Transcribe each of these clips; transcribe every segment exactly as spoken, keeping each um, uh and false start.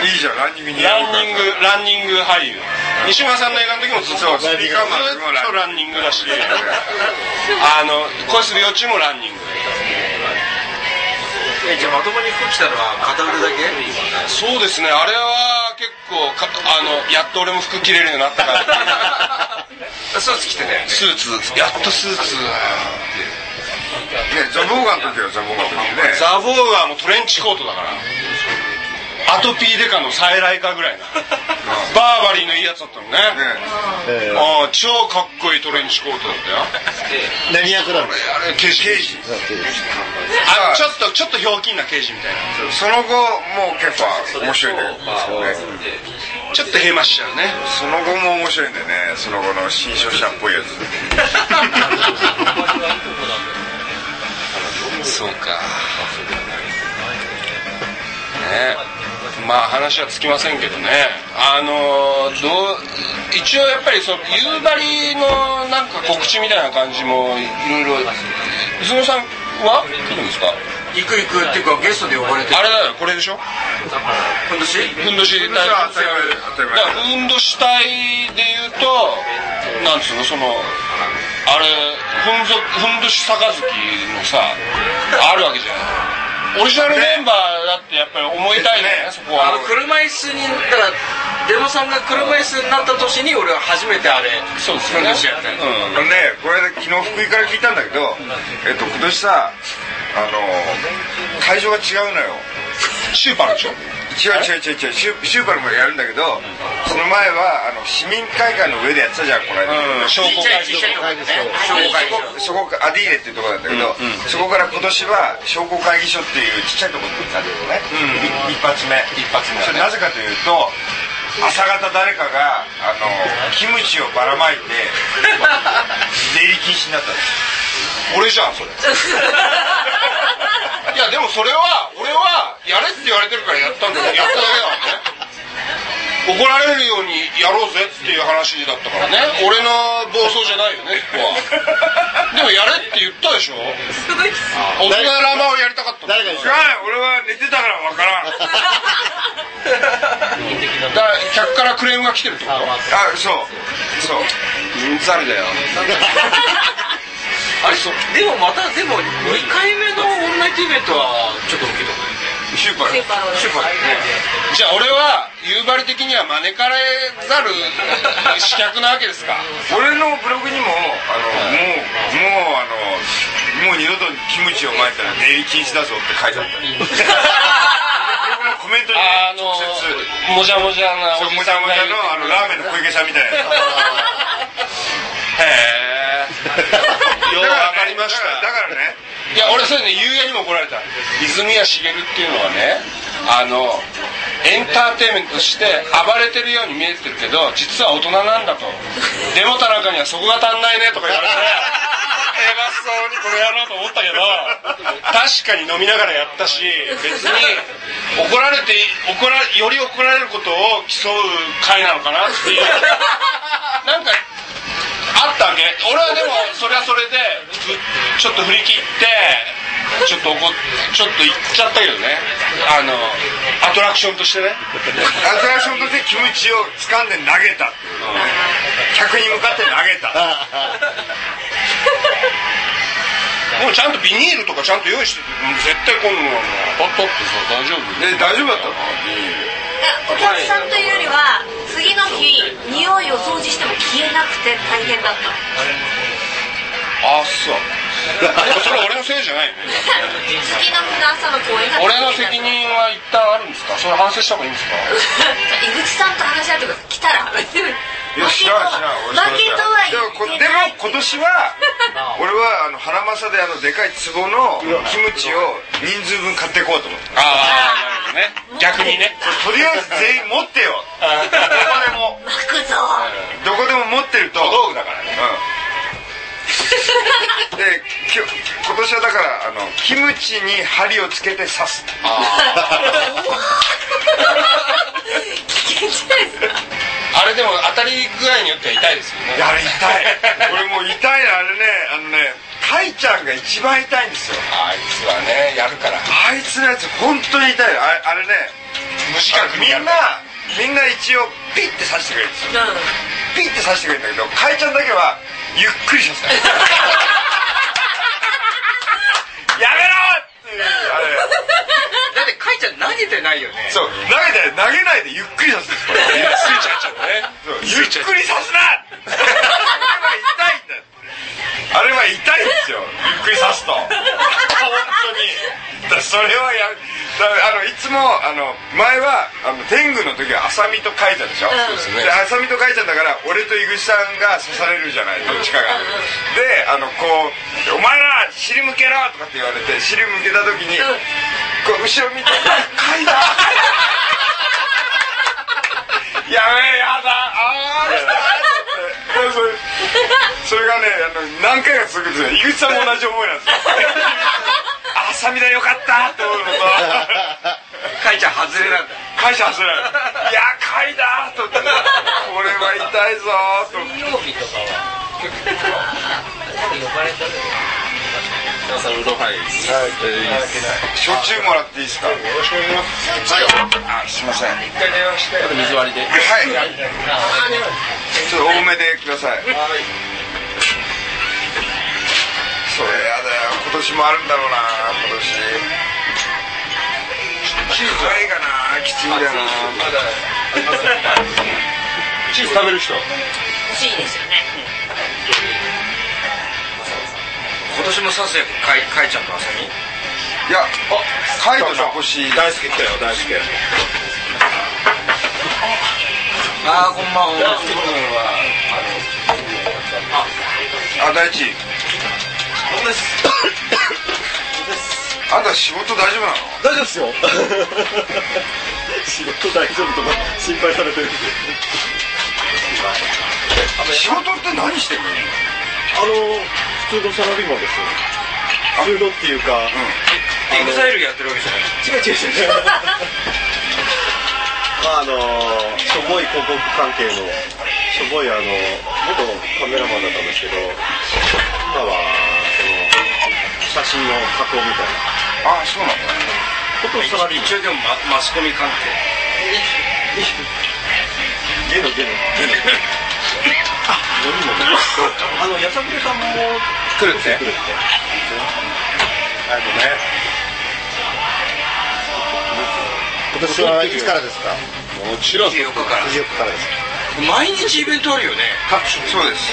いいじゃん、ランニングにランニングランニング俳優、西村さんの映画の時もずっとスピーカーマンずっとランニングだし、あの恋する幼虫もランニング。 え、じゃあまともに服着たのは片腕だけ？ そうですね、あれは結構かあのやっと俺も服着れるようになったからスーツ着てね、 スーツやっとスーツね、ザボーガンの時はザボーガンの時ね、 ザボーガーもトレンチコートだから、アトピーデカの再来かぐらいなバーバリーのいいやつだったのね。 えーああ超かっこいいトレンチコートだったよ。 何役なの？ あれ刑事、 刑事あちょっとちょっとひょうきんな刑事みたいな。 その後もう結構面白いんだよね、 ちょっとへましちゃうね。 その後も面白いんだよね、その後の新書者っぽいやつそうかね、まあ話はつきませんけどね、あのどう一応やっぱりその夕張のなんか告知みたいな感じもいろいろ。磯野さんは来るんですか？ 行く行くっていうかゲストで呼ばれて。 あれだよ、これでしょ、 ふんどし？ ふんどし隊。だからふんどし隊でいうとなんつうの、そのあれふんぞふんどし杯のさあるわけじゃない。オリジナルメンバーだってやっぱり思いたいね、そこは。 あの車椅子にだからデモさんが車椅子になった年に俺は初めてあれそうですよね。 ふんどしやったんです。 あのね、これ昨日福井から聞いたんだけど、えっと今年さ、あの会場が違うのよ。 シューパーでしょ。 違う違う違う違う、シュシューパルもやるんだけど、その前はあの市民会館の上でやってたじゃん、この間。 うん、商工会議所。 そこアディーレっていうところなんだけど、 うんうん、 そこから今年は商工会議所っていうちっちゃいところになるよね、うん、一発目一発目、ね、 それなぜかというと、朝方誰かがあのキムチをばらまいて出入り禁止になったんです。 俺じゃんそれいやでもそれは俺はやれって言われてるからやったんだよ、やっただけだからね。怒られるようにやろうぜっていう話だったからね。俺の暴走じゃないよね、ここは。でもやれって言ったでしょ。大人ラマをやりたかった。 誰が違う、俺は寝てたから分からんだから客からクレームが来てるってこと？ あ、そうそう、 うんざりだよあれそうでもまたでもにかいめのオンライトイベントはちょっと受けたことシューパーシューパーシューパーね。 じゃあ俺は夕張的には招かれざる刺客なわけですか。 俺のブログにもあのもうもうあのもう二度とキムチを巻いたら出入り禁止だぞって書いてあったブログのコメントに、ね、 あの直接もじゃもじゃなおじさんが言うもじゃもじゃのあのラーメンの小池さんみたいなやつへえようわかりました。 だからね、 いや俺それね、ゆうやにも怒られた。泉谷しげるっていうのはね、あのエンターテインメントとして暴れてるように見えてるけど実は大人なんだと。デモ田中にはそこが足んないねとか言われて偉そうにこれやろうと思ったけど、確かに飲みながらやったし、別に怒られて怒らより怒られることを競う会なのかなっていうなんかあったわけ。俺はでもそれはそれでちょっと振り切ってちょっと怒っちょっと言っちゃったけどね、あのアトラクションとしてね、 アトラクションとしてキムチを掴んで投げたっていう、ね、客に向かって投げたもうちゃんとビニールとかちゃんと用意して、絶対今度は当たったってさ大丈夫？ え大丈夫だったの？ お客さんというよりは次の日匂いを掃除しても消えなくて大変だった。 ああそうでもそれ俺のせいじゃないよね次の日の朝の公演が俺の責任は一旦あるんですか？それ反省した方がいいんですか？ 井口さんと話し合ってください。来たらいや知らん知らん。 負けとは言ってない。 でも今年は俺はあの花正であのでかい壺のキムチを人数分買っていこうと思って。 ああなるほどね、逆にね。 とりあえず全員持ってよどこでも巻くぞ。 どこでも持ってると道具だからね、 うん、でき今年はだからあのキムチに針をつけて刺す。 あ危険じゃないですか。 あれでも当たり具合によっては痛いですよね。 いやあれ痛い俺もう痛いなあれね。あのねタイちゃんが一番痛いんですよ。 あいつはねやるから。 あいつのやつ本当に痛い。あれ、あれね無視覚にやるみんなみんな一応ピッて刺してくれるんですよ、ピッて刺してくれるんだけど、かいちゃんだけはゆっくり刺すやめろっていうあれだってかいちゃん投げてないよね。 そう、投げて投げないでゆっくり刺すんですこれスイッチ入っちゃうね。 ゆっくり刺すなあれは痛いんだよ、あれは痛いんですよ、ゆっくり刺すと本当にだそれはやだあのいつもあの前はあの天狗の時は浅見と書いたでしょ、 そうですね。 で浅見と書いちゃんだから俺と井口さんが刺されるじゃない、どっちかがで、あのこう「お前ら尻向けろ!」とかって言われて尻向けた時にこう後ろ見て「書いた!」やべえやだあーってそれそれがねあの何回か続くんですよ。井口さんも同じ思いなんですよあ浅見だよかったって思うのとかいちゃん外れなんだ。 会社外れるいやかいだと思ってこれは痛いぞと水曜日とかは結構呼ばれたりさんうどんはい焼酎もらっていいですか。よろしくお願いします。あ、すみません。 一回電話して水割りで。 はい。ちょっと多めでください。それやだよ。今年もあるんだろうな。今年。チーズはいいかな。きついんだよな。 チーズ食べる人。 欲しいですよね。 今年もさすやかいかいちゃんとあさみ。 いや、カイトの星大好き来たよ大好き。 ああこんばんは。 あ、大地。あんた仕事大丈夫なの？ 大丈夫ですよ仕事大丈夫とか心配されてるんで仕事って何してるの？ あの普通のサラリーマンですよ。普通のっていうか、うん、 エグザイルやってるわけじゃない。 違う違う違うまああのしょぼい広告関係のしょぼいあの元カメラマンだったんですけど、今はその写真の加工みたいな。 ああ、そうなんだ。 ことサラリーマン。 一応でも マ, マスコミ関係。 ゲのゲのゲのあ、飲み物。あのやさぐれさんも来るって。 来るって。 ありがとうね。 今年はいつからですか？ もちろん。 にじゅうよっかから。 にじゅうよっかからです。 毎日イベントあるよね。 各種。そうです。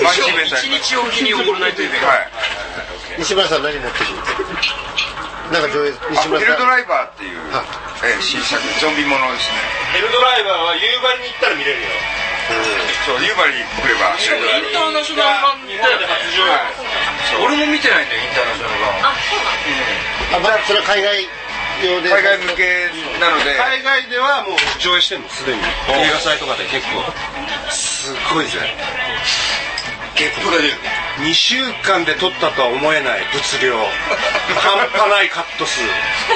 毎日イベント。 一日おきにオールナイトイベント。 はい。 西村さん何持ってくる？なんか上映西村さん。 ヘルドライバーっていう、えー、新作ゾンビものですね。 ヘルドライバーは夕張に行ったら見れるよ。 そう、夕張に来れば。 しかもインターナショナル版で初上映。俺も見てないんだよインターナショナル版。 あ、そうなんですね。 あ、まあそれは海外用で。 海外向けなので。 海外ではもう上映してんのすでに。映画祭とかで結構。すごいぜ。 ゲップが出る。 にしゅうかんで撮ったとは思えない物量。半端ないカット数。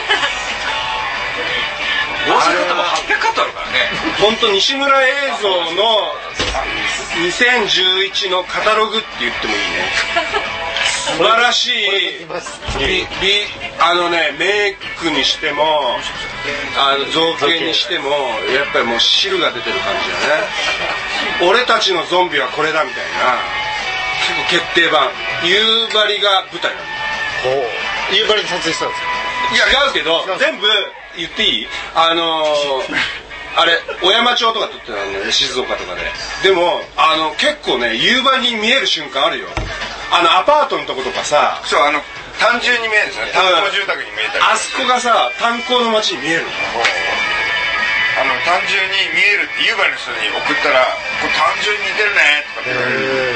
大阪とかはっぴゃくカットあるからね。 本当西村映像のにせんじゅういちのカタログって言ってもいいね。素晴らしい美美あのねメイクにしてもあの造形にしてもやっぱりもう汁が出てる感じだね。俺たちのゾンビはこれだみたいな結構決定版夕張が舞台なの。 ほう。夕張で撮影したんですか？ いや違うけど全部言っていい？あのー、あれ小山町とか撮ってたんだよね、静岡とかで。でもあの結構ね夕張に見える瞬間あるよ。あのアパートのとことかさ。 そう、あの単純に見えるんですね。単行住宅に見えたり。 あそこがさ炭鉱の町に見えるの。 あの単純に見えるって夕張の人に送ったらこれ単純に似てるねとかって言われる。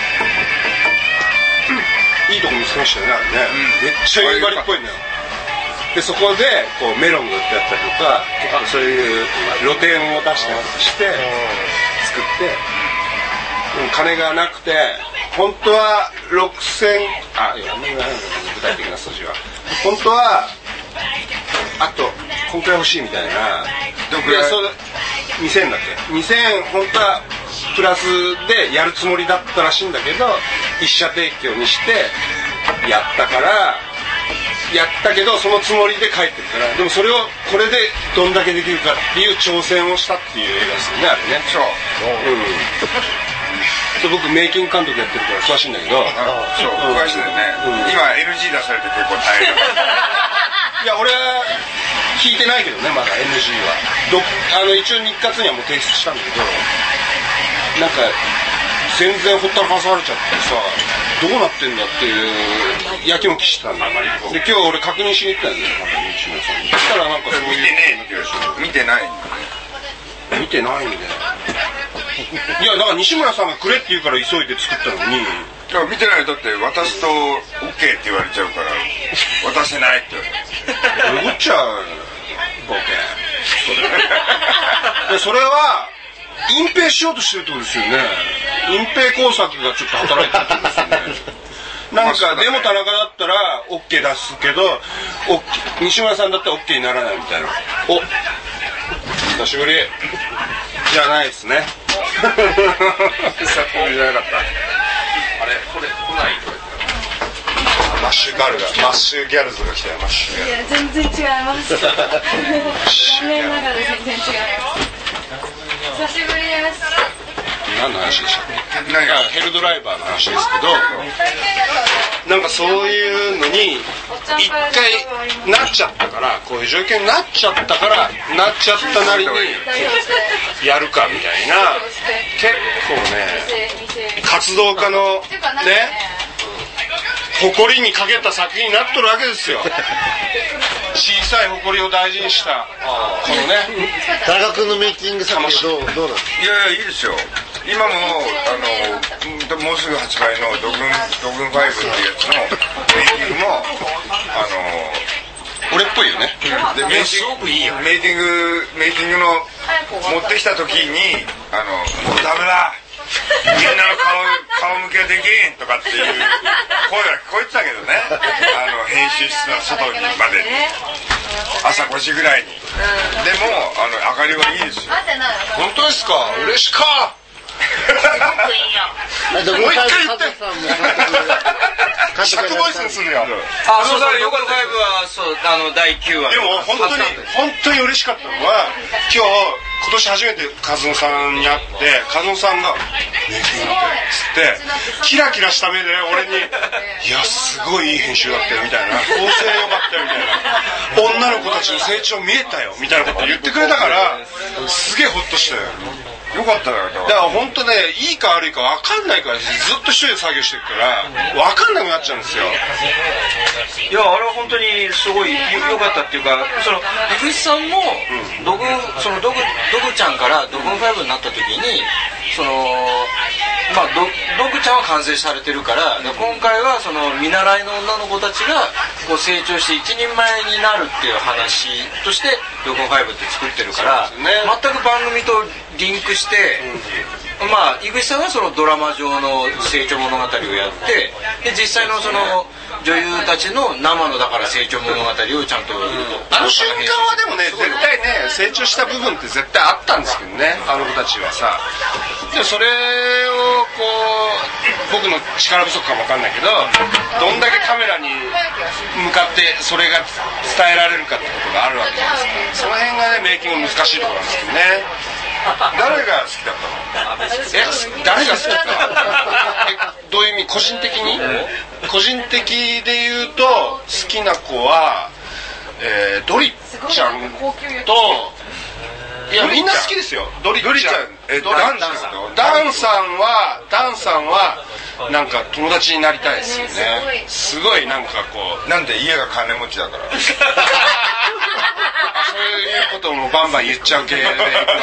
いいとこ見つけましたよねあれね、うん、めっちゃ夕張っぽいんだよ。でそこでこうメロンが売ってあったりとか結構そういう露店を出したりとかして作って、うん、金がなくて本当はろくせんあいやあんまり言わないんだけど具体的な数字は本当はあとこんくらい欲しいみたいな。 どんくらい？ にせんだっけにせん本当はプラスでやるつもりだったらしいんだけど一社提供にしてやったからやったけどそのつもりで帰ってるから、でもそれをこれでどんだけできるかっていう挑戦をしたっていう映画ですよね、あれね。 そう、 うんそう僕メイキング監督やってるから詳しいんだけど、 そう詳しいんだよね、うん、今 エヌジー 出されて結構大変いや俺は聞いてないけどね、まだ エヌジー はどあの一応日活にはもう提出したんだけど、なんか全然ほったらかされちゃってさ、どうなってんだっていうやきもきしてたんだよ。で今日は俺確認しに行ったんだよ、また西村さんに。そしたらなんかそういう見てない見てないんだよいやだから西村さんがくれって言うから急いで作ったのに、 いや見てない。だって渡すと OK って言われちゃうから渡せないって言われてどうっちゃうボケでそれは隠蔽しようとしてるってことですよね。隠蔽工作がちょっと働いてるってことですよねなんかでも田中だったら OK 出すけど西村さんだったら OK にならないみたいな。お久しぶりじゃないですね久しぶりじゃなかった。あれこれ来ないマッシュガルがマッシュギャルズが来たよ。マッシュギャルズ。 いや全然違います残念ながら全然違います。久しぶりです。 何の話でしたっけ。なんかヘルドライバーの話ですけど、なんかそういうのに一回なっちゃったから、こういう状況になっちゃったからなっちゃったなりにやるかみたいな、結構ね活動家のね誇りにかけた作品になっとるわけですよ小さい誇りを大事にしたこのね田中君のメイキング作品どうどうなんですか。 いやいやいいですよ。今もあのもうすぐ発売のドグンドグンファイブっていうやつのメイキングもあの俺っぽいよね。 でメイキングメイキングメイキングの持ってきた時にあのもうダメだみんなの顔顔向けできんとかっていう声が聞こえてたけどねあの編集室の外にまで朝ごじぐらいに、でもあの明かりはいいですよ。 本当ですか。嬉しかもう一回言って尺ボイスにするよ。 あ、そうだ、よかった。はそうあのだいきゅうわでも本当に本当に嬉しかったのは今日今年初めて和野さんに会って和野さんが「メイキングって」っつってキラキラした目で俺に「いやすごいいい編集だったよ」みたいな「構成良かったよ」みたいな「女の子たちの成長見えたよ」みたいなこと言ってくれたからすげえホッとしたよ。 よかったよ。 だから本当ねいいか悪いか分かんないからずっと一人で作業してるから分かんなくなっちゃうんですよ。 いやあれは本当にすごい良かったっていうか、その井口さんもドグそのドグドグちゃんからドグンファイブになった時にそのまあドドグちゃんは完成されてるから、今回はその見習いの女の子たちがこう成長して一人前になるっていう話としてドグンファイブって作ってるから、ね、全く番組とリンクして、うん、まあ井口さんはそのドラマ上の成長物語をやってで実際のその女優たちの生のだから成長物語をちゃんと、うん、 あの瞬間はでもね絶対ね成長した部分って絶対あったんですけどね、あの子たちはさ。でそれをこう僕の力不足かも分かんないけどどんだけカメラに向かってそれが伝えられるかってことがあるわけじゃないですか。その辺がねメイキング難しいところなんですけどね。 誰が好きだったの？ え誰が好きかえどういう意味個人的に個人的で言うと好きな子は、えー、ドリちゃんといやみんな好きですよ。ドリちゃんえダンさんダンさんはダンさんはなんか友達になりたいですよね。すごいなんかこうなんで家が金持ちだからそういうこともバンバン言っちゃう系でいやあ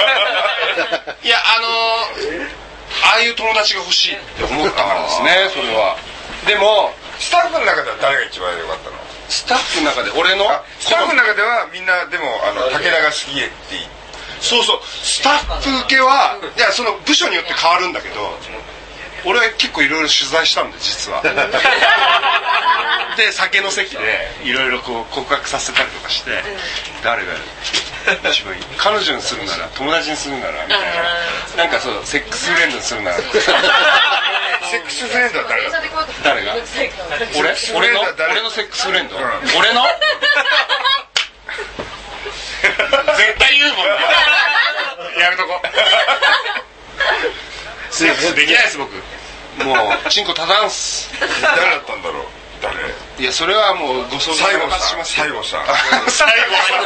のああいう友達が欲しいって思ったからですね。それはでもスタッフの中では誰が一番良かったの？ スタッフの中で俺のスタッフの中ではみんなでもあの武田が好きって言ってそうそうスタッフ系はいやその部署によって変わるんだけど俺は結構いろいろ取材したんで実はで酒の席でいろいろこう告白させたりとかして誰が一番いい彼女にするなら友達にするならみたいななんかそうセックスフレンドにするならセックスフレンドは誰だったの？ 誰が？俺？俺の？俺のセックスフレンド？俺の？絶対言うもんね。やめとこ。セックスできないです僕。もうチンコたたんす。 誰だったんだろう。誰？ いやそれはもうご想像西郷さん。西郷さん。 西郷さん。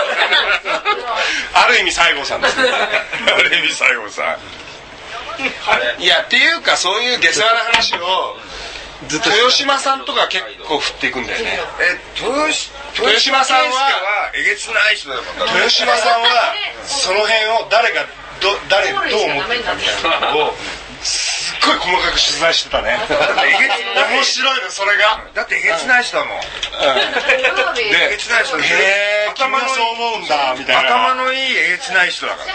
ある意味西郷さんですね。 ある意味西郷さん。 いやっていうかそういう下世話な話を豊島さんとか結構振っていくんだよね。 え豊豊島さんはえげつない人だもん。 豊島さんはその辺を誰がど誰どう思ってるかみたいなのをすっごい細かく取材してたね。面白いねそれが。 だってえげつない人だもん。 でえげつない人。 へえ君はそう思うんだみたいな。 頭のいいえげつない人だから。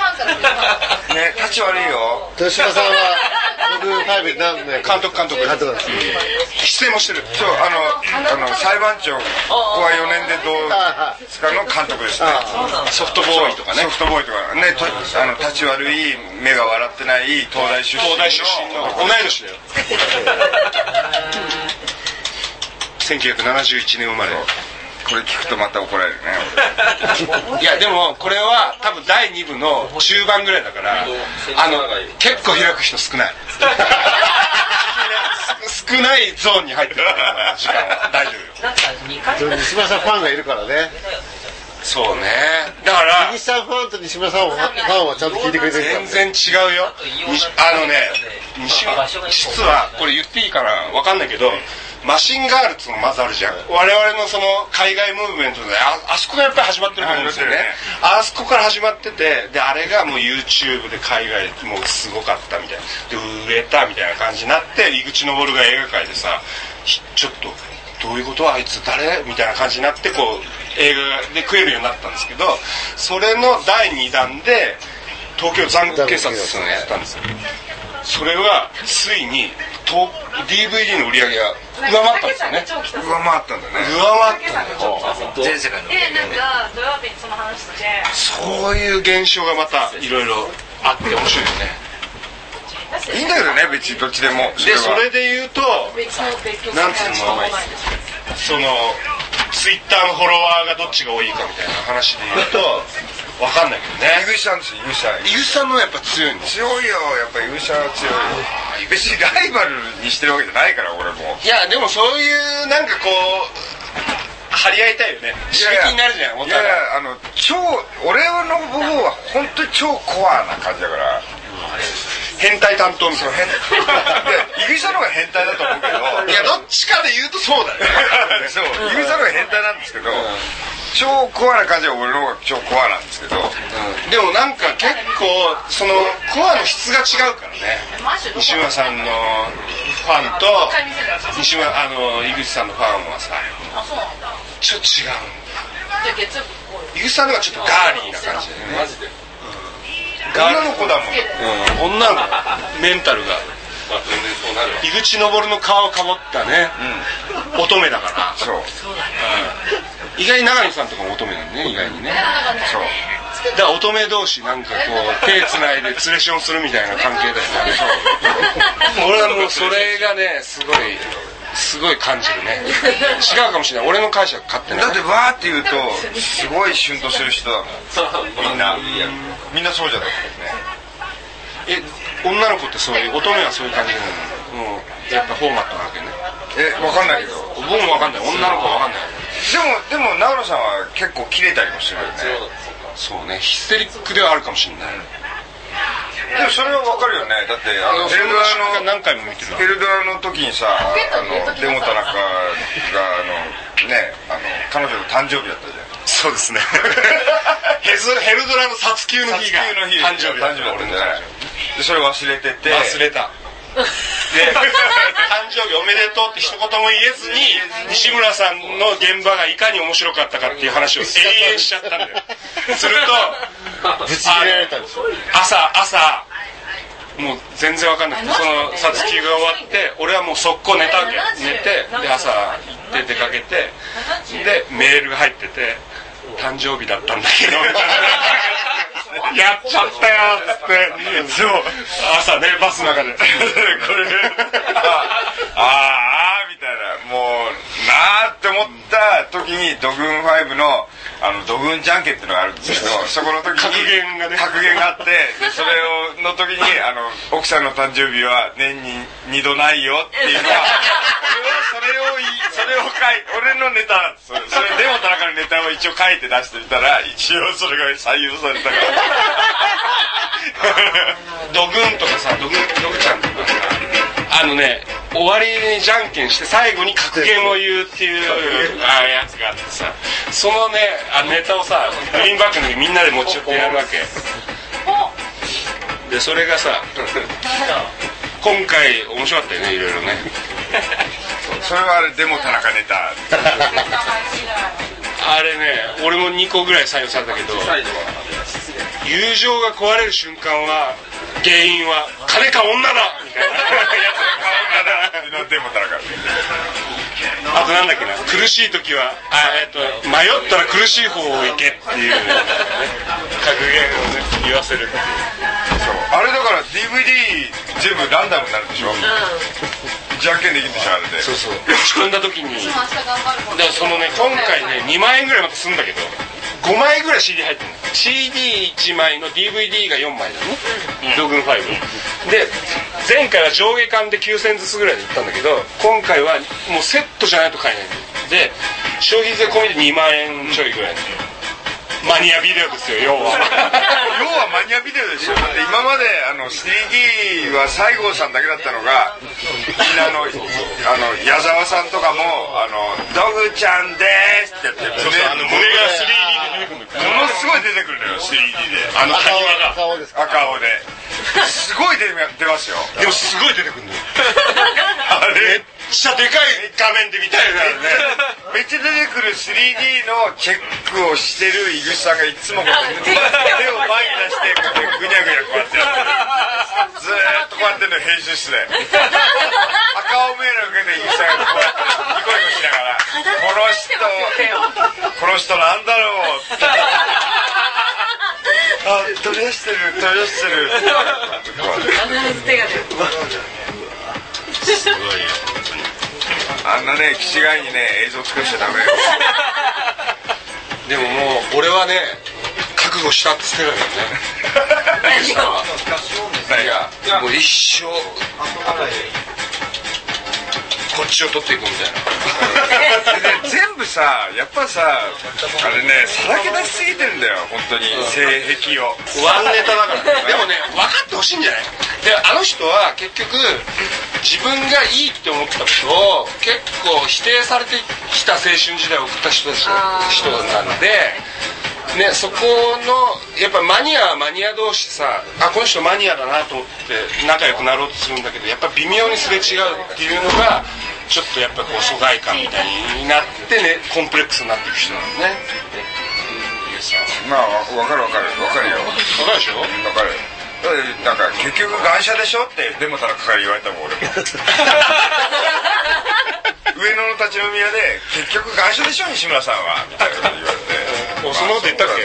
ね立ち悪いよ。 豊島さんは僕ファイブ何年監督監督監督です。 出演もしてる。 そうあのあの裁判長ここはよねんでどうですかの監督ですね。 ソフトボーイとかね。 ソフトボーイとかねあの立ち悪い目が笑ってない東大出身の。 東大出身の同い年だよ。せんきゅうひゃくななじゅういちねん生まれ。 これ聞くとまた怒られるね。 いやでもこれは多分だいに部の中盤ぐらいだからあの結構開く人少ない。少ないゾーンに入ってるから時間は大丈夫よ。 西村さんファンがいるからね。 そうね。だから西さんファンと西村さんファンはちゃんと聞いてくれてるから、ね、 全然違うよ。あのね西村実はこれ言っていいかな分かんないけどマシンガールっていうのがまずあるじゃん。我々のその海外ムーブメントで あ, あそこがやっぱり始まってると思うんですよね。あそこから始まっててであれがもう YouTube で海外もうすごかったみたいなで売れたみたいな感じになって井口昇が映画界でさちょっとどういうことあいつ誰みたいな感じになってこう映画で食えるようになったんですけどそれのだいにだんで東京残酷警察っていうのをやったんですよ。それはついに ディーブイディー の売り上げが上回ったんですよね。 上回ったんだね。 上回ったんだよ。 全世界の。 そういう現象がまたいろいろあって面白いよね。 いいんだけどね別にどっちでも。 でそれで言うとなんつうのそのツイッターのフォロワーがどっちが多いかみたいな話で言うと分かんないけどね。 井口さんですよ井口さん。 井口さんのやっぱ強いんです強いよやっぱ井口さんは強いよ。別にライバルにしてるわけじゃないから俺も。 いやでもそういうなんかこう張り合いたいよね。刺激になるじゃん。 いやいやあの超俺の部分は本当に超コアな感じだから。 変態担当みたいな。 井口さんの方が変態だと思うけどいやどっちかで言うとそうだよね。 そう井口さんの方が変態なんですけど、うん、超コアな感じは俺の方が超コアなんですけど、うん、 でもなんか結構そのコアの質が違うからね。西村さんのファンと西村あの井口さんのファンはさちょっと違うんだ。井口さんの方がちょっとガーリーな感じだよね。マジで女の子だもん、 うん、女の子メンタルが井口昇の皮をかぶったね、うん、乙女だからそう、うん、 意外に永見さんとかも乙女なんね意外にね。そうだから乙女同士なんかこう手つないでツレションするみたいな関係だよね。俺はもうそれがねすごいすごい感じるね。違うかもしれない俺の解釈勝手な。 だってわーって言うとすごいシュンとする人だもんみんなみんなそうじゃないですかね。え女の子ってそういう乙女はそういう感じなの。もうやっぱフォーマットなわけね。 え分かんないけど僕も分かんない。女の子は分かんない。 でもでも長野さんは結構キレたりもするよね。 そうねヒステリックではあるかもしれない。 でもそれはわかるよね。だってあのヘルドラの何回も見てる。 ヘルドラの時にさあのデモ田中があのねあの彼女の誕生日だったじゃん。 そうですね。ヘズヘルドラの殺球の日が誕生日だった俺の誕生日。でそれ忘れてて忘れた。で誕生日おめでとうって一言も言えずに西村さんの現場がいかに面白かったかっていう話を永遠しちゃったんだよ。するとぶち切れられたんですよ。 朝朝もう全然わかんなくてその殺球が終わって俺はもう速攻寝たわけ。寝てで朝行って出かけてでメールが入ってて誕生日だったんだけどみたいな。 やっちゃったよっつってそう朝ねバスの中でこれああみたいなもうなーって思った時にドグンファイブのあのドグンじゃんけんっていうのがあるんですけどそこの時に格言がね格言があってでそれをの時にあの奥さんの誕生日は年ににどないよっていうのはそれをそれを書い俺のネタなんですそれでも田中のネタを一応書いて出してみたら一応それが採用されたからドグンとかさドグンドグちゃんとかさあのね終わりにじゃんけんして最後に格言を言うっていうあやつがあってさそのねあネタをさグリーンバックにみんなで持ち寄ってやるわけでそれがさ今回面白かったよねいろいろねそれはあれでも田中ネタあれね俺もにこぐらい採用されたけど友情が壊れる瞬間は原因は金か女だみたいなやつでも田中あとなんだっけな苦しい時はあ、えっと、迷ったら苦しい方を行けっていう、ね、格言をね言わせるっていうそうあれだから ディーブイディー 全部ランダムになるでしょ、うん、じゃんけんできるでしょあれでそうそう打ち込んだ時にでそのね今回ねにまんえんぐらいまたすんだけどごまいぐらい シーディー 入ってるの シーディーいち 枚の ディーブイディー がよんまいだね、うん、ドグンファイブで前回は上下巻できゅうせんずつぐらいでいったんだけど今回はもうセットじゃないと買えないで消費税込みでにまんえんちょいぐらいのマニアビデオですよ要は要はマニアビデオですよだって今まであの スリーディー は西郷さんだけだったのがみんなあのあの矢沢さんとかもあのドグちゃんですってやってそうそうあの胸が スリーディー で出てくるものすごい出てくるのよ スリーディー であの埴輪が赤青ですか赤青ですごい出出ますよでもすごい出てくるのよあれめっちゃでかい画面で見たいなめっちゃ出てくる スリーディー のチェックをしてる井口さんがいつもこうやって手を前に出してこうやってぐにゃぐにゃこうやってやってるずーっとこうやってるの編集室で赤青メールを受けて井口さんがこうやってニコニコしながらこの人この人なんだろうってあ取り出してる取り出してる必ず手が出るすごいよあんなね気違いにね映像作っちゃダメよでももう俺はね覚悟したっつってたからね何をいやもう一生こっちを取っていくみたいな全部さやっぱさあれねさらけ出しすぎてるんだよ本当に性癖をワンネタだからねでもね分かってほしいんじゃないであの人は結局自分がいいって思ったことを結構否定されてきた青春時代を送った人たち人なんでね、そこのやっぱマニアはマニア同士さあこの人マニアだなと思って仲良くなろうとするんだけどやっぱ微妙にすれ違うっていうのがちょっとやっぱこう疎外感みたいになってねコンプレックスになっていく人なのねまあ分かる分かる分かるよ分かるでしょ分かるなんか結局外車でしょってデモ田中から言われたもん俺も上野の立ち飲み屋で結局外車でしょ西村さんはみたいなこと言われておそのこと言ったっけ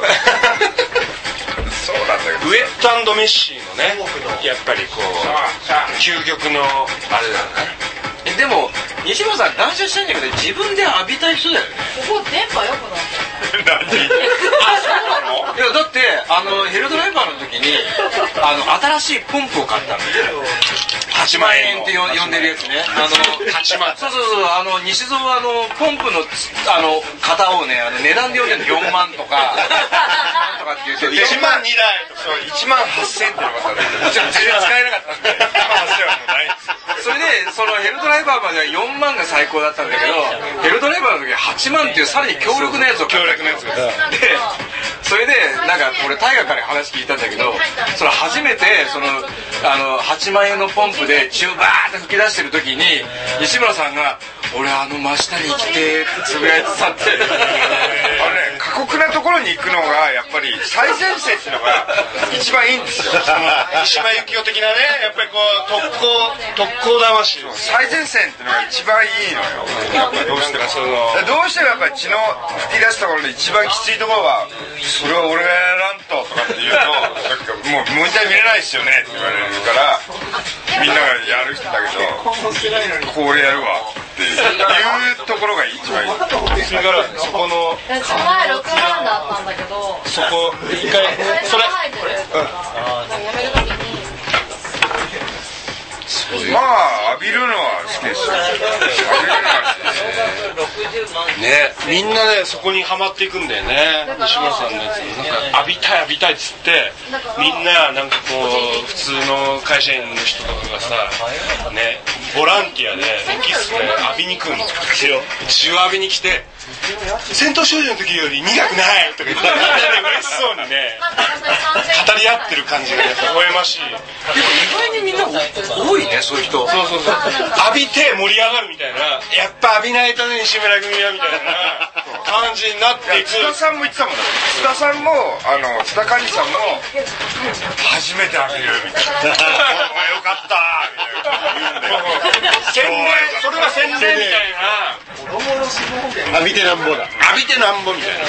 そうなんだけどウェット&メッシーのねやっぱりこう究極のあれだよねえでも西村さん断捨したいんだけど自分で浴びたい人だよねここ電波よくなって何あそうなのいやだってあのヘルドライバーの時にあの新しいポンプを買ったんではちまんえんって呼んでるやつねあのはちまんそうそうそうあの西蔵はあのポンプのあの型をねあの値段で呼んでるのよんまんとかいちまんとかって言っていちまんにだいそういちまんはっせんってのがあったんだけど全然使えなかったんでいちまんはっせんはもうないそれでそのヘルドライバーまではよんまんが最高だったんだけどヘルドライバーの時ははちまんっていうさらに強力なやつを強力なやつがでそれでなんか俺大河から話聞いたんだけどそれ初めてそのあのはちまんえんのポンプで血をバーって吹き出してる時に西村さんが俺あの真下に来てってつぶやいてたってあれね過酷なところに行くのがやっぱり最前線っていうのが一番いいんですよ三島由紀夫的なねやっぱりこう特攻特攻魂の最前線っていうのが一番いいのよやっぱどうしてもそのどうしてもやっぱり血の吹き出すところで一番きついところはそれは俺がやらんととかっていうもうモニター見れないですよねって言われるからみんながやるんだけどこれやるわっていうところが一番いい。 それからそこの前ろくまんだったんだけどそこ一回それやめるときにまあ浴びるのは好きですよ。浴びるのは好きですね、みんなねそこにハマっていくんだよね。西村さんのやつなんか浴びたい浴びたいっつってみんななんかこう普通の会社員の人とかがさねボランティアでエキストラで浴びに来るの。血を浴びに来て戦闘少女の時より苦くないとか言って嬉しそうにね語り合ってる感じがね微笑ましい。 意外にみんな多いねそういう人。 そうそうそう浴びて盛り上がるみたいなやっぱ浴びないとね西村組はみたいな感じになっていく。 津田さんも言ってたもんね。津田さんもあの津田寛治さんも初めて浴びるみたいなよかったみたいな言うんだよ。 洗礼それが洗礼みたいな浴びてなんぼだ。 浴びてなんぼみたいな。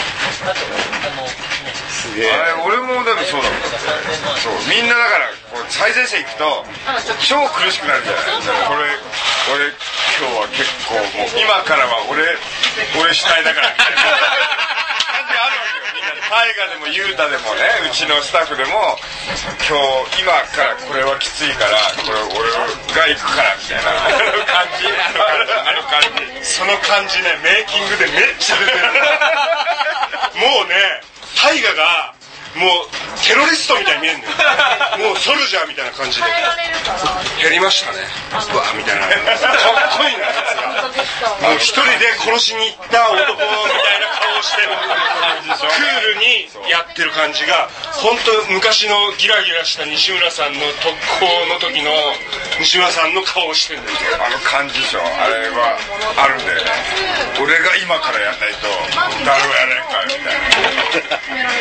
すげえ。 あれ俺もでもそうだもん。そうみんなだからこう最前線行くと超苦しくなるじゃない。これ俺今日は結構もう今からは俺俺主体だからみたいな感じあるわけよ。みんな大河でも雄太でもねうちのスタッフでも今日今からこれはきついからこれ俺が行くからみたいな感じあの感じその感じねメイキングでめっちゃ出てるもうね大河がもうテロリストみたいに見えるんだよもうソルジャーみたいな感じでやりましたねうわみたいなかっこいいなやつがもう一人で殺しに行った男みたいな顔してるクールにやってる感じが本当昔のギラギラした西村さんの特攻の時の西村さんの顔をしてるんだよ。 あの感じでしょ。あれはあるんだよね。俺が今からやんないと誰もやれんかみたいな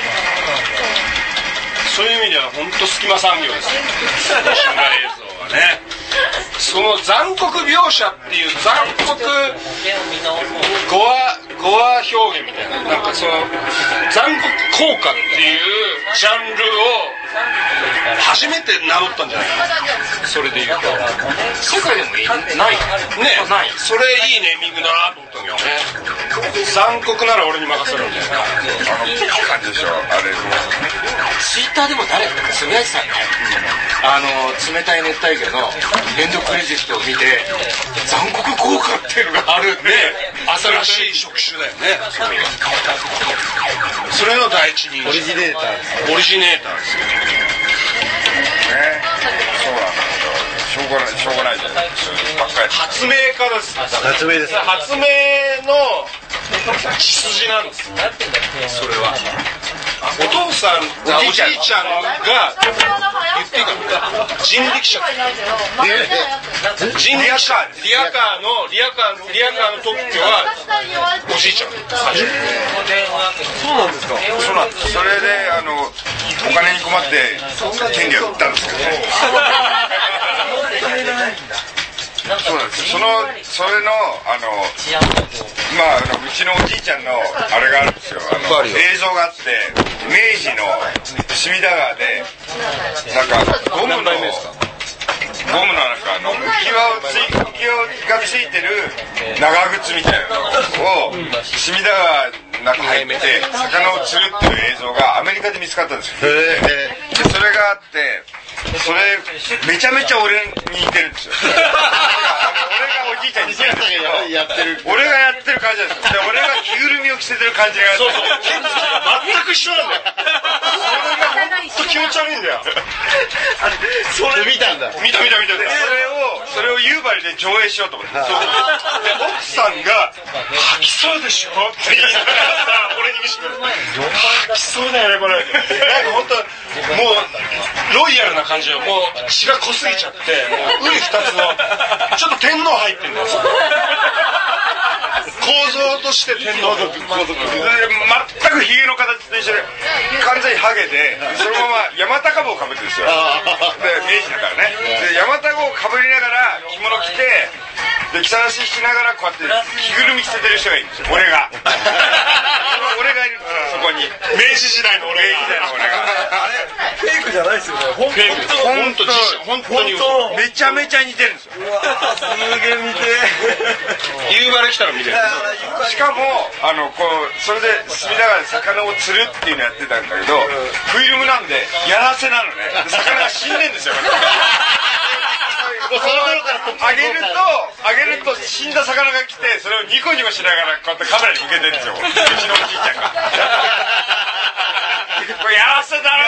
そういう意味では本当隙間産業ですよ西村映像はね。その残酷描写っていう残酷語話語話表現みたいななんかその残酷効果っていうジャンルを初めて名乗ったんじゃないかな。それで言うと世界でもいないねないそれいいネーミングだなと思ったんだよね。残酷なら俺に任せるみたいなあの感じでしょ。あれツイッターでも誰かがつぶやいてたね、うん、あの冷たい熱帯魚のエンドクレジットを見て残酷効果っていうのがあるんで新しい職種だよね。それの第一人者オリジネーターです。 オリジネーターですよね。そうなんだけどしょうがないしょうがないじゃないばっかり発明家です。 発明です。 発明の血筋なんです。それはお父さんおじいちゃんが言っていいかな人力車人力車リアカーのリアカーリアカーの特許はおじいちゃん最初。 そうなんですか。 そうなんです。それであのお金に困って権利を売ったんですけどねそうなんです。そのそれのあのまああのうちのおじいちゃんのあれがあるんですよ。あの映像があって明治の隅田川でなんかゴムのゴムのなんかあの浮き輪をつい浮き輪がついてる長靴みたいなのを隅田川の中入って魚を釣るっていう映像がアメリカで見つかったんですよ。でそれがあってそれめちゃめちゃ俺に似てるんですよ俺がおじいちゃんに似てるんですけどやってる俺がやってる感じなんですよ。で俺が着ぐるみを着せてる感じがそうそう全く一緒なんだよ。それが本当気持ち悪いんだよ。 それ見たんだ。 見た見た見た。 でそれをそれを夕張で上映しようと思ってそうで奥さんが吐きそうでしょって言いながらさ俺に見せてくれる。吐きそうだよねこれ。なんか本当もうロイヤルな感じでもう血が濃すぎちゃってもう瓜二つのちょっと天皇入ってんだよ。構造として天皇族全くひげの形と一緒で完全にハゲでそのまま山高帽をかぶってるんですよ。で明治だからね。で山高帽をかぶりながら着物着てで着さらししながらこうやって着ぐるみ着せてる人がいるんですよ。俺が俺がいるんですよそこに。 明治時代の俺が明治時代の俺があれフェイクじゃないですよね。本当本当にめちゃめちゃ似てるんですよ。 うわすげえ見て夕張来たら見れる。 しかもあのこうそれで隅田川で魚を釣るっていうのやってたんだけど、フィルムなんでやらせなのね。魚が死んでんですよ。あげるとあげると死んだ魚が来て、それをニコニコしながらこうやってカメラに向けてるんですよ。うちのおじいちゃんがこれやらせだろ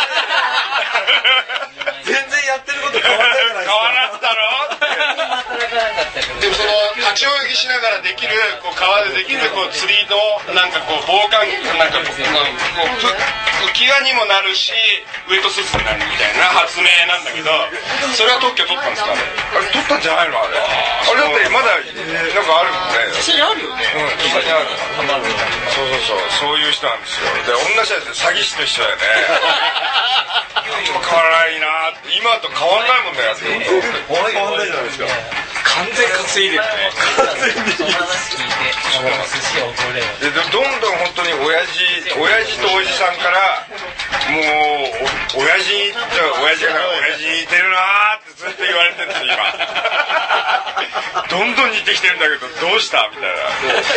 全然やってること変わらないじゃないですか。 変わらずだろでもその立ち泳ぎしながらできるこう川でできるこう釣りのなんかこう防寒なんかこう浮き輪にもなるしウエットスーツになるみたいな発明なんだけど、それは特許取ったんですか？ あれ取ったんじゃないのあれ。あれだってまだなんかあるもんね。 実際にあるよね。 うん実際にある。そうそうそうそういう人なんですよ。で同じやつ詐欺師と一緒だよね。変わらないなって今と変わらないもんだよ。 変わらないじゃないですか。 完全稼いでるね。 でどんどん本当に親父親父とおじさんからもうお親父親父だから親父似てるなってずっと言われてるんですよ今。どんどん似てきてるんだけどどうしたみたいな。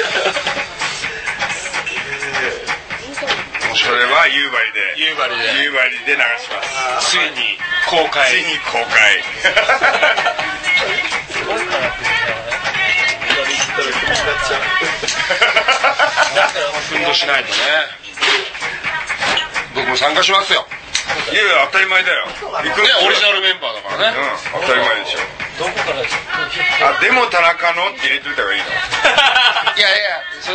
それは夕張で夕張で夕張で流します。 ついに公開ついに公開。 ふんどしないとね。僕も参加しますよ。 いやいや当たり前だよ。行くねオリジナルメンバーだからね。 うん当たり前でしょ。あでも田中のって入れといた方がいいの。 いやいやそれ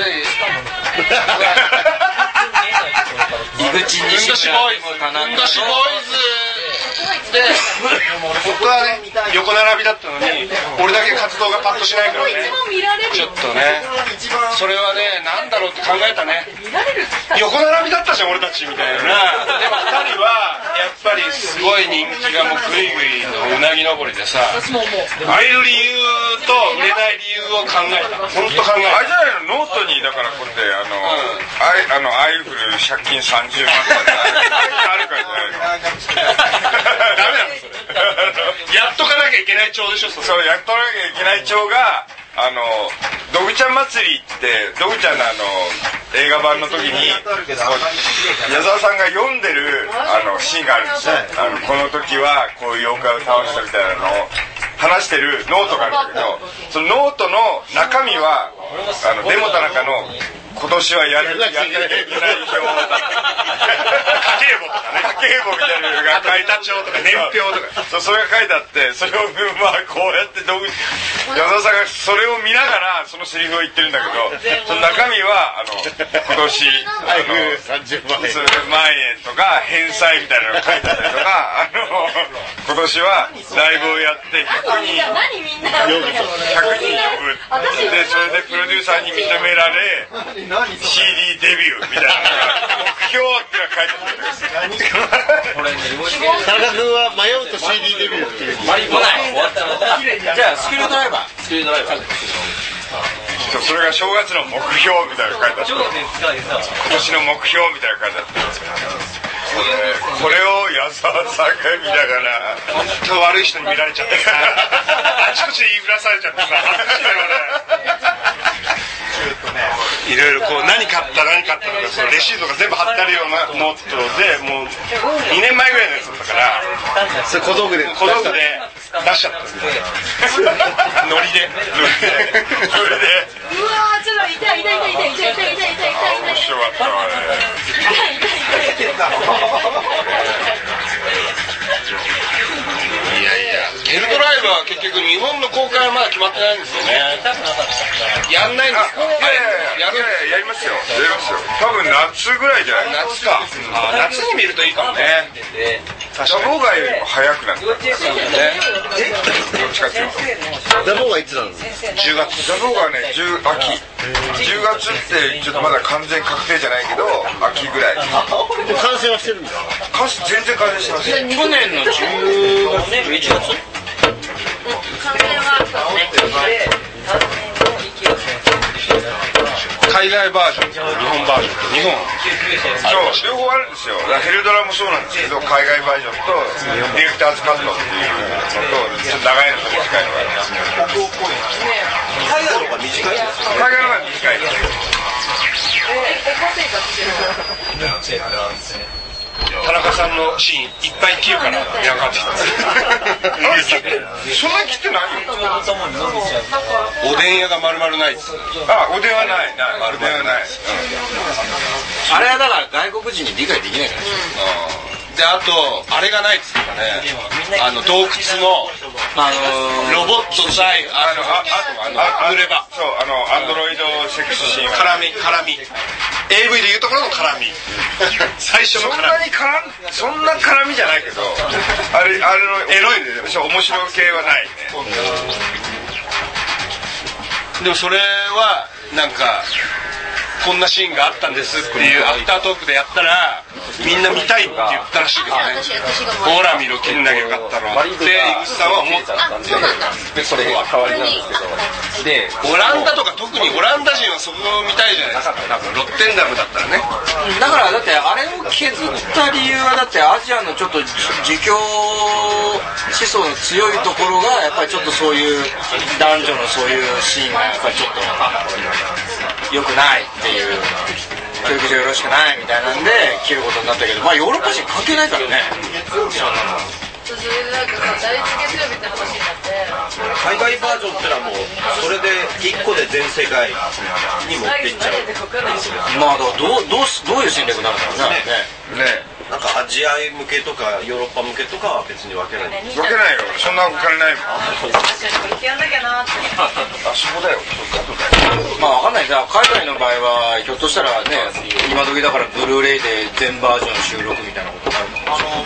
井口ふんどしボーイズふんどしボーイズで僕はね横並びだったのに俺だけ活動がパッとしないからねちょっとねそれはねなんだろうって考えたね。横並びだったじゃん俺たちみたいな。でもふたりはやっぱりすごい人気がもうグイグイのうなぎ登りでさ売れる理由と売れない理由を考えた。本当考えた。 あれじゃないのノートにだからこうやってあの、うん、アイあのアイフル借金さんじゅうまんとかあるからじゃないの。 ダメなのそれ。やっとかなきゃいけない帳でしょそれ。 そうやっとかなきゃいけない帳があのドグちゃん祭りってドグちゃんのあの映画版の時に矢沢さんが読んでるあのシーンがあるんですよ。あのこの時はこういう妖怪を倒したみたいなのを話してるノートがあるんだけど、そのノートの中身はあのデモ田中の今年はやるやんなきゃいけない表だ家計簿とかね家計簿みたいなのが書いた帳とか年表とかそうそれが書いてあってそれをまあこうやって道具矢沢さんがそれを見ながらそのセリフを言ってるんだけどその中身はあの今年あのさんじゅうまんえん万円とか返済みたいなのが書いてあったりとかあの今年はライブをやってひゃくにんひゃくにん呼ぶでそれでプロデューサーに認められシーディー デビューみたいなのが目標って書いてあるんですよ。 田中君は迷うと シーディー デビューっていう。 終わったじゃあスクリュードライバースクリュードライバーそれが正月の目標みたいなの書いてあって今年の目標みたいなの書いてあってこれを矢沢さんが見ながら本当悪い人に見られちゃってさあちこちで言いふらされちゃってさ恥ずかしいよ俺いろいろこう何買った何買ったとかそのレシートが全部貼ってあるようなノートでもうにねんまえぐらいのやつだったからそれ小道具で小道具で出しちゃったんですよノリでノリでうわーちょっと痛い痛い痛い痛い痛い痛い痛い痛い痛い面白かったわね。 痛い痛い痛い痛いいやいやヘルドライブは結局日本の公開はまだ決まってないんですよね。やんないんですか？ いやいやいややりますよやりますよ。多分夏ぐらいじゃない。 夏か。あ夏に見るといいかもね。 ザボーガよりも早くなったんですよね。どっちかっていうとザボーガいつなの？ じゅうがつ。ザボーガはねじゅう秋じゅうがつってちょっとまだ完全確定じゃないけど秋ぐらい。 完成はしてるんですか？ 全然完成してますよ。 去年のじゅうがつじゅういちがつ完成はそうね海外バージョンと日本バージョンとにほんそう両方あるんですよ。だからヘルドラもそうなんですけど、海外バージョンとディレクターズカットっていうのとちょっと長いのと短いのがあります。 海外の方が短いですよね。 海外の方が短いです。 田中さんのシーンいっぱい切るから電話かかってきた。 そんなに切ってないよ。 おでん屋が丸々ないです。 あ、おでんはないない、おでんはない。 あれはだから外国人に理解できないからで、あとあれがないっつうかね、あの洞窟のあのロボット対あのああの濡れ場、 そうあのアンドロイドセクシーシーン絡み絡み エーブイ でいうところの絡み最初のそん絡みなに絡んそんな絡みじゃないけど、あれあれのエロいね。でも面白系はないね。 でもそれはなんかこんなシーンがあったんですっていうアフタートークでやったらみんな見たいって言ったらしいけどね。ほら見ろ切んなきゃよかったのって井口さんは思ったんで、 でそれは変わりなんですけど、でオランダとか特にオランダ人はそこを見たいじゃないですか。多分ロッテンダムだったらね。 だからだってあれを削った理由はだってアジアのちょっと儒教思想の強いところがやっぱりちょっとそういう男女のそういうシーンがやっぱりちょっと良くないっていう教育上よろしくないみたいなんで切ることになったけど、まあヨーロッパ人関係ないからね。 それでなんかさ、第一月曜日って話になって、 海外バージョンってのはもうそれでいっこで全世界に持っていっちゃう。 まあだからどうどうどういう戦略なんだろうね。 ね。 なんかアジア向けとかヨーロッパ向けとかは別に分けない。 分けないよ。そんなお金ないもん。 確かに行ってやんなきゃなって。 あそこだよ。 まあわかんない。じゃあ海外の場合はひょっとしたらね、今時だからブルーレイで全バージョン収録みたいなことになるかもしれない。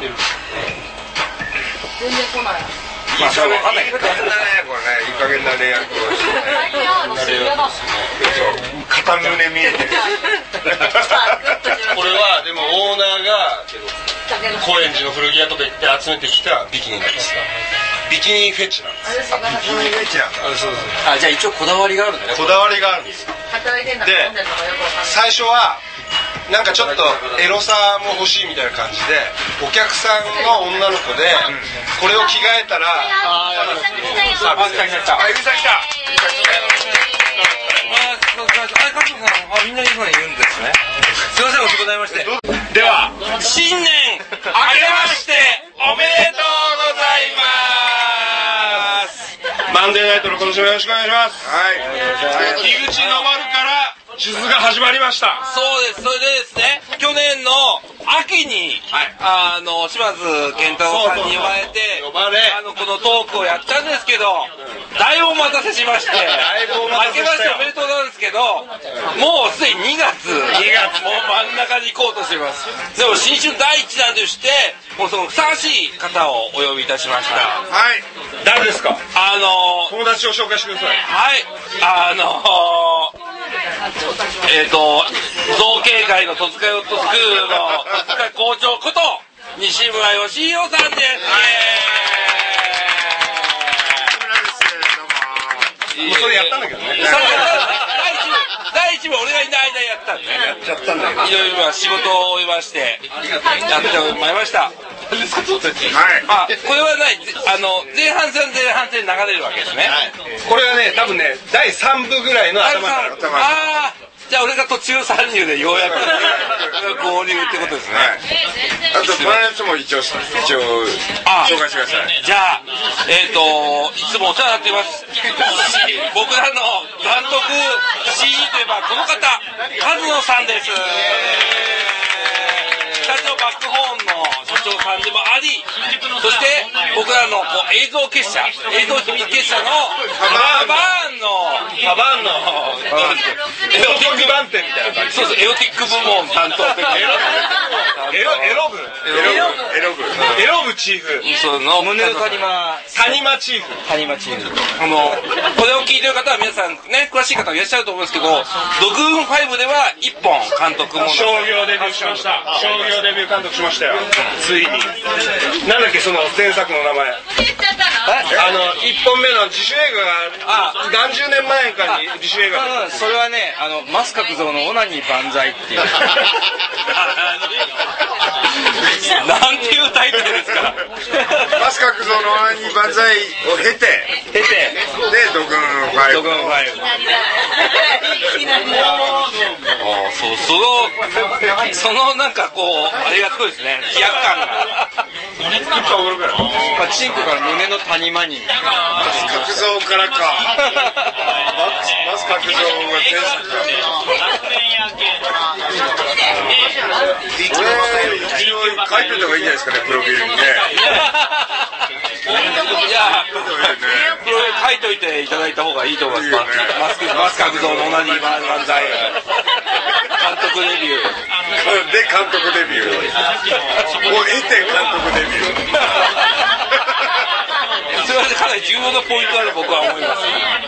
全然来ない。 まあそれはわかんないけど。 いい加減だねこれね。いい加減な恋愛をしてね。 最近はもう渋谷だしね。 片胸見えてる。 これはでもオーナーが高円寺の古着屋とか行って集めてきたビキニなんですよ。ビキニフェチなんです。 ビキニフェチなんだ。 そうそう。 あ、じゃあ一応こだわりがあるんだね。 こだわりがあるんですよ。 働いてんだか飲んでんのかよくわかんない。 最初はなんかちょっとエロさも欲しいみたいな感じでお客さんの女の子でこれを着替えたらああ、やる。あ、来た来た来た。 あ、ゆうさん来た。 あ、加藤さん、あ、みんな今言うんですね。すいません、遅くございまして。 では新年明けましておめでとうございます。マンデーナイトの今年もよろしくお願いします。 はい。 井口の丸から地図が始まりました。 そうです。それでですね、去年の秋に、はい、あの島津健太郎さんに呼ばれて、 呼ばれ、 あのこのトークをやったんですけど、だいぶお待たせしまして、 だいぶお待たせしたよ。 明けましておめでとうなんですけど、もうすでににがつ、にがつもう真ん中に行こうとしています。でも新春第一弾として、もうそのふさわしい方をお呼びいたしました。 はい。 誰ですか？ あの友達を紹介してください。 はい、あのえっ、ー、と造形界の戸塚ヨットスクールの戸塚校長こと西村義弘さんです。 もうそれやったんだけどね。 それ第一部俺がいない間やったんで、 やっちゃったんだけど。 いろいろ仕事を終えましてやってまいりました。 はい。 あ、これはない、あの前半戦前半戦流れるわけですね。 はい、これはね、多分ね、だいさんぶぐらいの頭から。 ああ、じゃあ俺が途中参入でようやく合流ってことですね。 はい、あと前の人も一応一応紹介してください。 じゃあえっ、ー、といつもお世話になっています。僕らの監督 シーディー といえばこの方、和野さんです。スタジオバックホーンの所長さんでもあり、そして僕らのこう映像結社、映像秘密結社のタバーンのタバーンのエロティック番店みたいな感じ。そうそう、エロティック部門担当ってエロティック部門担エロエロ部エロ部エロ部エロ部チーフその胸の谷間谷間チーフ谷間チーフあのこれを聞いてる方は皆さんね詳しい方もいらっしゃると思うんですけどドグーンファイブではいっぽん監督も商業デビューしました商業デビュー監督しましたよついになんだっけその前作の名前あのいっぽんめの自主映画が何十年前かに自主映画うんそれはねあのマスカクゾウのオナニー万歳っていうなんていうタイトルですかマスカクゾウのオナニー万歳を経て経てでドグーンファイブドグーンファイブあそうそのそのなんかこうあれがすごいですね飛躍感がまあチンコから胸の谷間にマスカクゾウからかマスカクゾウが前作かこれ一応書いておいた方がいいんじゃないですかねプロフィールにねじゃあこれ書いといていただいた方がいいと思います、マスクマスカクゾウのオナニー万歳監督デビューで監督デビューを経て監督デビューそれはかなり重要なポイントだと僕は思います、はい、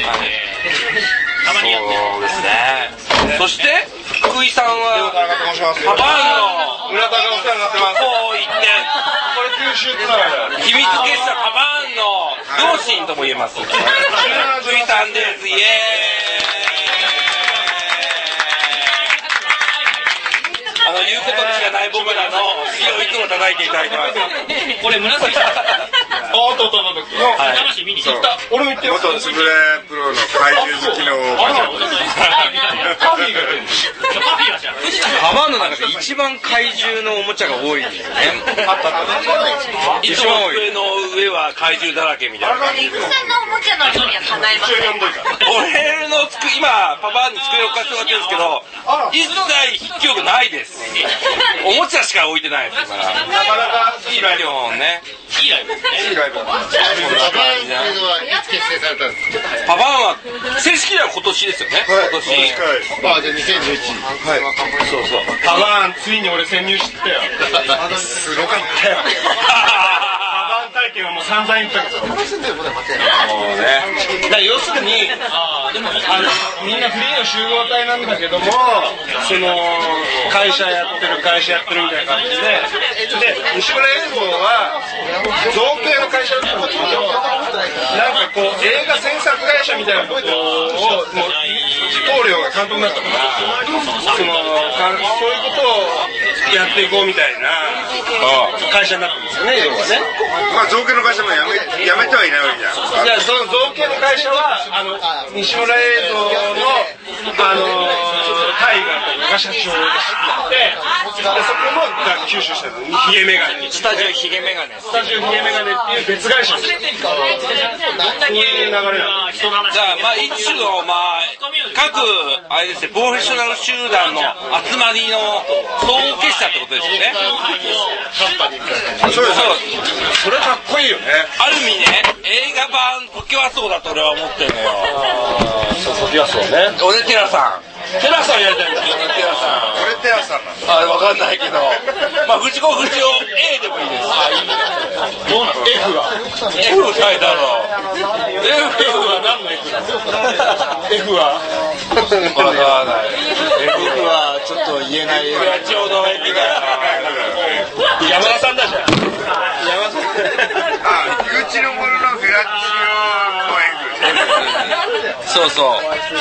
そうですねそして福井さんはパパーンの村田がお世話になってますこう言ってこれ九州つながりだ秘密結社パパーンの両親とも言えます福井さんですイエーイあの言うことにしかない僕らの好きをいつも叩いていただいてますこれ紫さんおっとっとっとっと魂見に行った。 俺も言ってよ元つぶれプロの怪獣好きのおばちゃんパフィーが出るパフィーがじゃん。 カバンの中で一番怪獣のおもちゃが多いんですよねあったあったいつも机の上は怪獣だらけみたいな肉さんのおもちゃの人には叶いません俺のつく今パパに机を置かせてもらってるんですけど一切筆記用具ないですおもちゃしか置いてないです今なかなかいいライブ基本ねいいライブですね。 いいライブパパーンっていうのはいつ結成されたんですか？ パパンは正式には今年ですよね、 はい今年ああじゃあにせんじゅういちはいそうそうパワーンついに俺潜入してたよすごかったよパワーン体験はもう散々言ったけどもうねだから要するにああでもあのみんなフリーの集合体なんだけどもその会社やってる会社やってるみたいな感じでで西村映像は造形の会社だったんだけどなんかこう映画制作会社みたいなことをもう一棟梁が監督になったからそのかそういうことをやっていこうみたいな会社になったんですよね要はねまあ造形の会社もやめやめてはいないわけじゃんじゃあその造形の会社はあの西村映像のあの大河が社長で知ってでそこも吸収してるヒゲメガネスタジオヒゲメガネスタジオヒゲメガネっていう別会社ですそういう流れなんですじゃあまあ一種のまあ各あれですねプロフェッショナル集団の集まりの総合結社ってことですよねそうですそれかっこいいよねある意味ね映画版トキワ荘だと俺は思ってるのよそういやそうね俺テラさんテラさんやりたいんだテラさん俺テラさんなんだあれわかんないけどまあ藤子不二雄 A でもいいですあいいねどうなの F が F 書いたの F F は何の F なの F はわからない F はちょっと言えないこれはちょうど F だよ山田さんだじゃん山田さんあ井口のもののフェラチオの F そうそう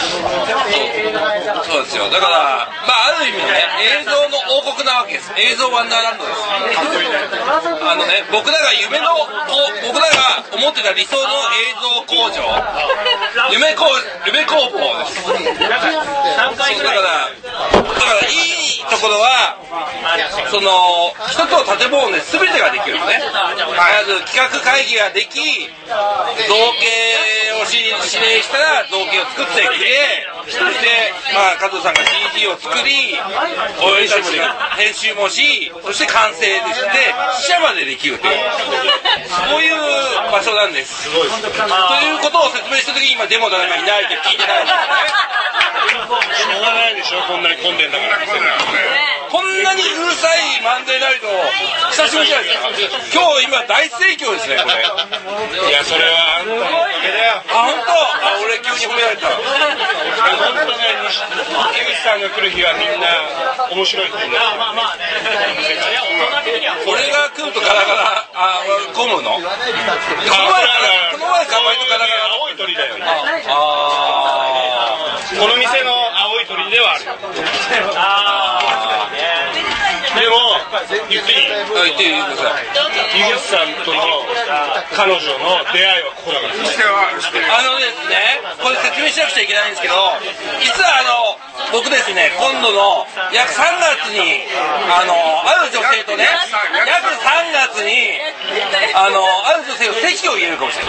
そうですよだからまあある意味ね映像の王国なわけです映像ワンダーランドですあのね僕らが夢の僕らが思ってた理想の映像工場夢工夢工房ですさんかいぐらい。 だからだからいいところはその一つの建物で全てができるのねまず企画会議ができ造形を指令したら造形を作ってくれそしてまあ加藤さんが シージー を作り俺たちが編集もしそして完成して試写までできるというそういう場所なんですということを説明した時に今デモ誰かいないって聞いてないんですねしょうがないでしょ、こんなに混んでんだから。 こんなにうるさい漫才ナイト久しぶりじゃないですか。今日今大盛況ですねこれ。 いや、それはあんたのおかげだよ。 あ、本当。あ、俺急に褒められた。 本当ね、井口さんが来る日はみんな面白いって言うんだよ。 俺が来るとガラガラ、あ、混むの？この前、この前か割とガラガラ。 青い鳥だよ。あー、この店の青い鳥ではある。あー。でも言っていい？ 言っていいください。 井口さんとの彼女の出会いはここだから。 あのですね、これ説明しなくちゃいけないんですけど、実はあの僕ですね、今度の約さんがつにあのある女性とね、約さんがつにあのある女性を籍を入れるかもしれない。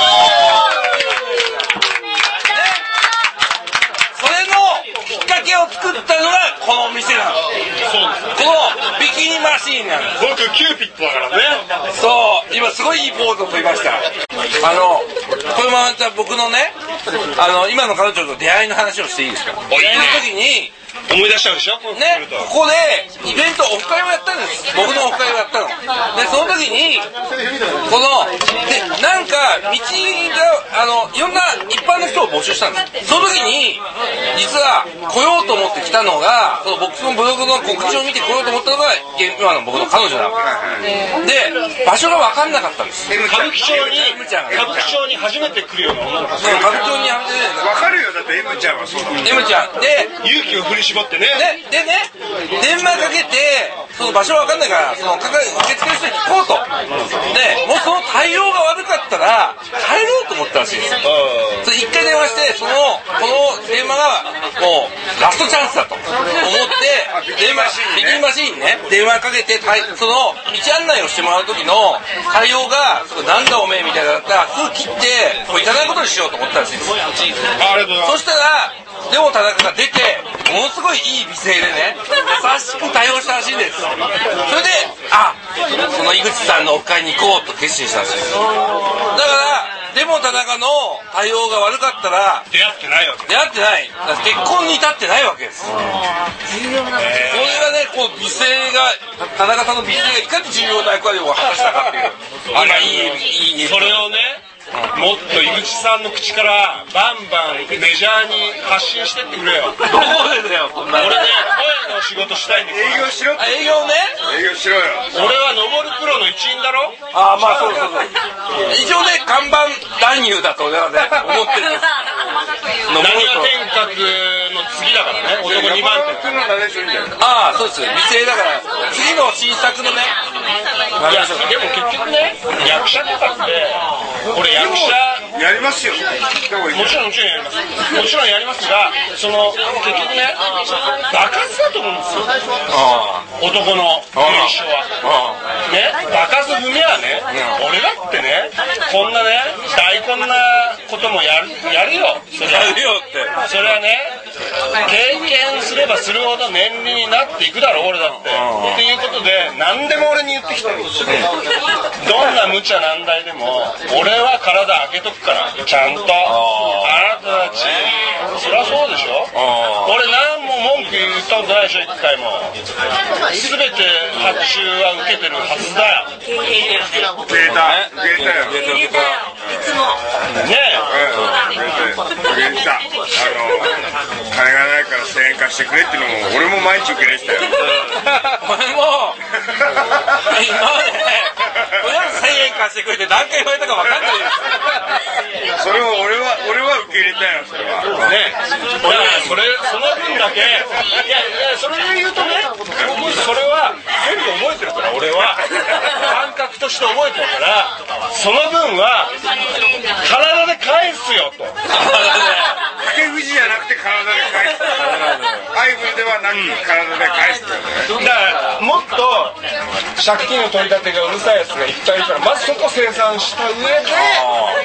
それのきっかけを作ったのがこの店なの。 そうです。 このビキニマシーンなんです。 僕キューピッドだからね。 そう、今すごいいいポーズを取りました。あのこれもまた僕のね、あの今の彼女と出会いの話をしていいですか。出会いの時に思い出しちゃうでしょ、 ね、ここでイベントオフ会をやったんです。僕のオフ会をやったので、その時にこのでなんか道があのいろんな一般の人を募集したんです。その時に実は来ようと思って来たのが、その僕のブログの告知を見て来ようと思ったのが今の僕の彼女なわけで、場所が分かんなかったんです。 歌舞伎町に歌舞伎町に初めて来るような女の子。 歌舞伎町に初めて分かるよ、だって M ちゃんはそうだもん。 M ちゃんで勇気を振り絞ってね。 ででね、電話かけてその場所わかんないからそのかか受付の人に聞こうと。でもうその対応が悪かったら帰ろうと思ったらしいんですよ。それ一回電話して、そのこの電話がもうラストチャンスだと思って電話ビキニマシーンね、電話かけてその道案内をしてもらう時の対応がなんだおめえみたいなだったらすぐ切ってもう行かないことにしようと思ったらしいんですよ。 ありがとうございます。 そしたらでも田中が出てものすごいいい美声でね優しく対応したらしいんです。それであその井口さんのオフ会に行こうと決心したんですよ。だからでも田中の対応が悪かったら出会ってないわけ。 出会ってない。だから結婚に至ってないわけです。それがね、こう美声が田中さんの美声がいかに重要な役割を果たしたかっていう。あらいいいい。 それをね、もっと井口さんの口からバンバンメジャーに発信してってくれよ。 どこでだよ、こんな。 俺ね、声の仕事したいんだけど。 営業しろって。 営業ね。 営業しろよ。 俺は登るプロの一員だろ。 ああ、まあそうそうそう。一応ね、看板男優だと俺はね思ってるんです。 なにわ天閣の次だからね、男にばん手。 ああ、そうです。美声だから次の新作のね。 いや、でも結局ね、役者とかって俺役者やりますよ。 もちろんもちろんやります。もちろんやりますが、その結局ね、場数だと思うんですよ。男の現象は。ね、場数踏みはね、俺だってね、こんなね、大根なこともやるやるよ。それやるよって。 それはね、経験すればするほど年利になっていくだろう俺だって。っていうことで何でも俺に言ってきてる。どんな無茶難題でも俺は体開けとくからちゃんと。あなたたちそりゃそうでしょ。俺何も文句言ったことないでしょ。一回も全て発注は受けてるはずだよ。 受けた受けたよ。 いつもねえ、 受けた。あの金がないからせんえん貸してくれっていうのも俺も毎日受け入れてたよ。 俺も今まで親にせんえん貸してくれて何回言われたか分かんないです。 それを俺は俺は受け入れたよ。それはね、俺はそれその分だけいやいやそれで言うとね、それは全部覚えてるから俺は感覚として覚えてるからその分は体で返すよと。 掛け藤じゃなくて体で返す。アイブルではなく体で返すよね。 だからもっと借金の取り立てがうるさいやつがいっぱいいるからまずそこ生産した上で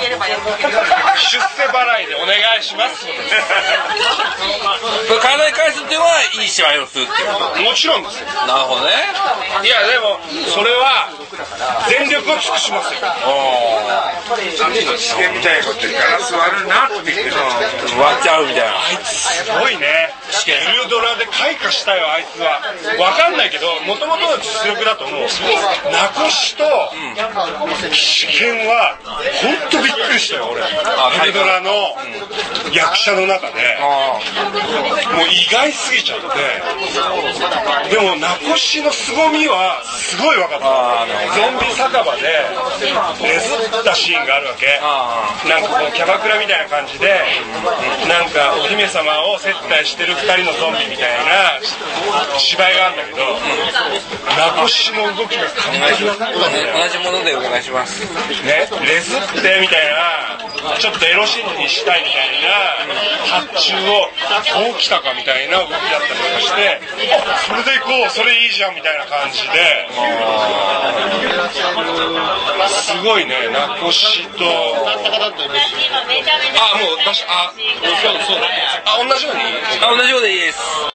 出世払いでお願いします体に返すっていうのはいい芝居をするっていうこと。 もちろんですよ。 なるほどね。 いやでもそれは全力を尽くしますよ。 さっきの試験みたいなことでガラス割るなって言ってるの割っちゃうみたいな。 あいつすごいね。エルドラで開花したよあいつは。わかんないけどもともとの実力だと思う。ナコシと試験は本当びっくりしたよ俺。エルドラの役者の中でもう意外すぎちゃって。でもナコシの凄みはすごい分かった。ゾンビ酒場でねずったシーンがあるわけ。なんかこうキャバクラみたいな感じでなんかお姫様を接待してるふたりのゾンビみたいな芝居があるんだけど、ナコシの動きが完璧だったんだよ。 同じものでお願いしますね、レズってみたいなちょっとエロシーンにしたいみたいな発注をこう来たかみたいな動きだったりとかして、それで行こうそれいいじゃんみたいな感じで、すごいねナコシとあもう出しあそうそうあ同じようにあ同じようでいいです。